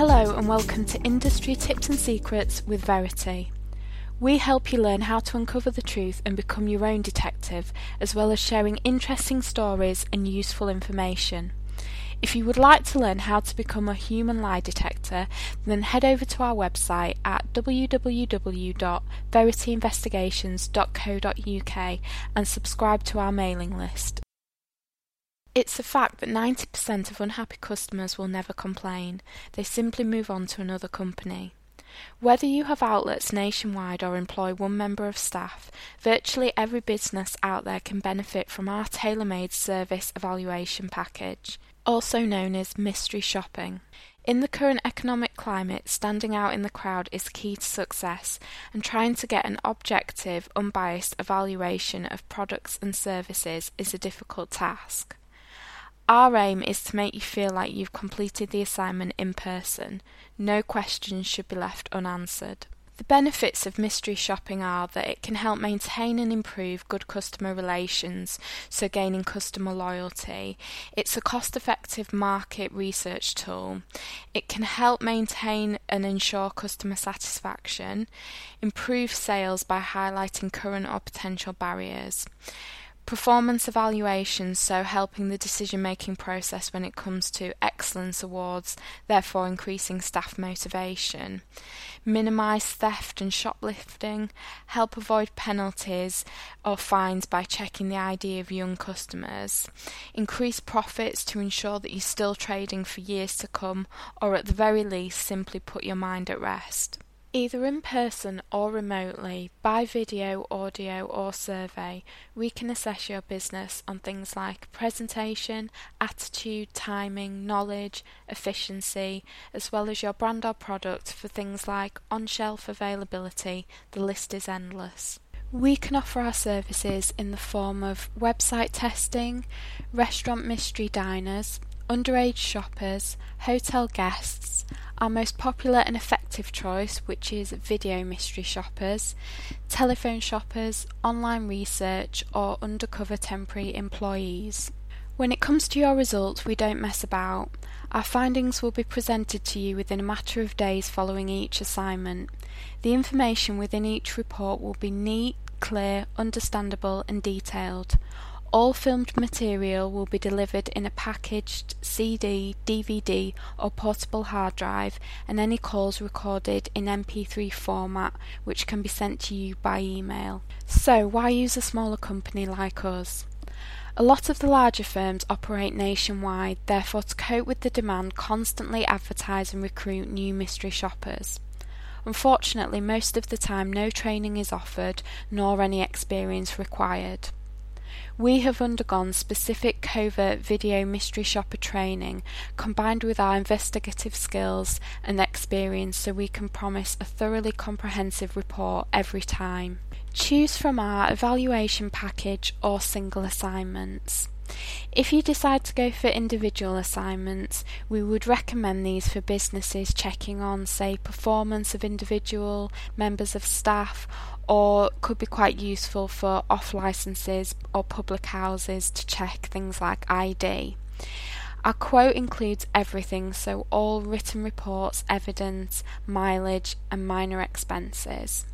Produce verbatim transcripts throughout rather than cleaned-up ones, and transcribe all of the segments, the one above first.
Hello and welcome to Industry Tips and Secrets with Verity. We help you learn how to uncover the truth and become your own detective, as well as sharing interesting stories and useful information. If you would like to learn how to become a human lie detector, then head over to our website at w w w dot verity investigations dot co dot u k and subscribe to our mailing list. It's a fact that ninety percent of unhappy customers will never complain. They simply move on to another company. Whether you have outlets nationwide or employ one member of staff, virtually every business out there can benefit from our tailor-made service evaluation package, also known as mystery shopping. In the current economic climate, standing out in the crowd is key to success, and trying to get an objective, unbiased evaluation of products and services is a difficult task. Our aim is to make you feel like you've completed the assignment in person. No questions should be left unanswered. The benefits of mystery shopping are that it can help maintain and improve good customer relations, so gaining customer loyalty. It's a cost-effective market research tool. It can help maintain and ensure customer satisfaction, improve sales by highlighting current or potential barriers. Performance evaluations, so helping the decision-making process when it comes to excellence awards, therefore increasing staff motivation. Minimise theft and shoplifting, help avoid penalties or fines by checking the I D of young customers. Increase profits to ensure that you're still trading for years to come, or at the very least simply put your mind at rest. Either in person or remotely, by video, audio or survey, we can assess your business on things like presentation, attitude, timing, knowledge, efficiency, as well as your brand or product for things like on-shelf availability. The list is endless. We can offer our services in the form of website testing, restaurant mystery diners, underage shoppers, hotel guests, our most popular and effective choice, which is video mystery shoppers, telephone shoppers, online research, or undercover temporary employees. When it comes to your results, we don't mess about. Our findings will be presented to you within a matter of days following each assignment. The information within each report will be neat, clear, understandable, and detailed. All filmed material will be delivered in a packaged C D, D V D or portable hard drive, and any calls recorded in M P three format, which can be sent to you by email. So why use a smaller company like us? A lot of the larger firms operate nationwide, therefore to cope with the demand, constantly advertise and recruit new mystery shoppers. Unfortunately, most of the time no training is offered, nor any experience required. We have undergone specific covert video mystery shopper training combined with our investigative skills and experience, so we can promise a thoroughly comprehensive report every time. Choose from our evaluation package or single assignments. If you decide to go for individual assignments, we would recommend these for businesses checking on, say, performance of individual members of staff, or could be quite useful for off licenses or public houses to check things like I D. Our quote includes everything, so all written reports, evidence, mileage and minor expenses.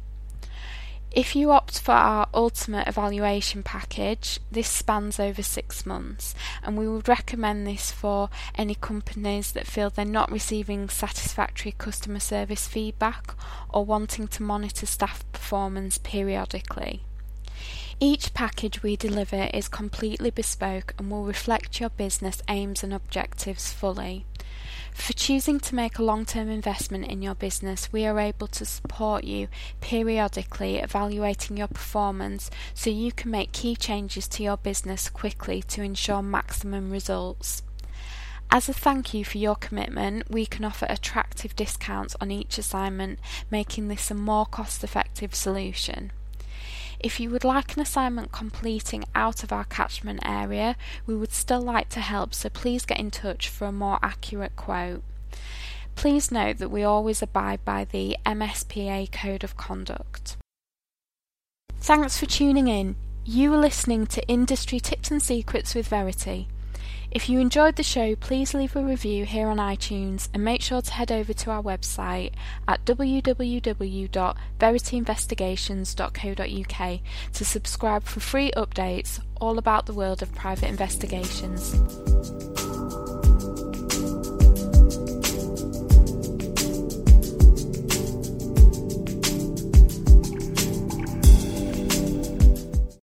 If you opt for our ultimate evaluation package, this spans over six months, and we would recommend this for any companies that feel they're not receiving satisfactory customer service feedback or wanting to monitor staff performance periodically. Each package we deliver is completely bespoke and will reflect your business aims and objectives fully. For choosing to make a long-term investment in your business, we are able to support you periodically evaluating your performance so you can make key changes to your business quickly to ensure maximum results. As a thank you for your commitment, we can offer attractive discounts on each assignment, making this a more cost-effective solution. If you would like an assignment completing out of our catchment area, we would still like to help, so please get in touch for a more accurate quote. Please note that we always abide by the M S P A Code of Conduct. Thanks for tuning in. You are listening to Industry Tips and Secrets with Verity. If you enjoyed the show, please leave a review here on iTunes and make sure to head over to our website at w w w dot verity investigations dot co dot u k to subscribe for free updates all about the world of private investigations.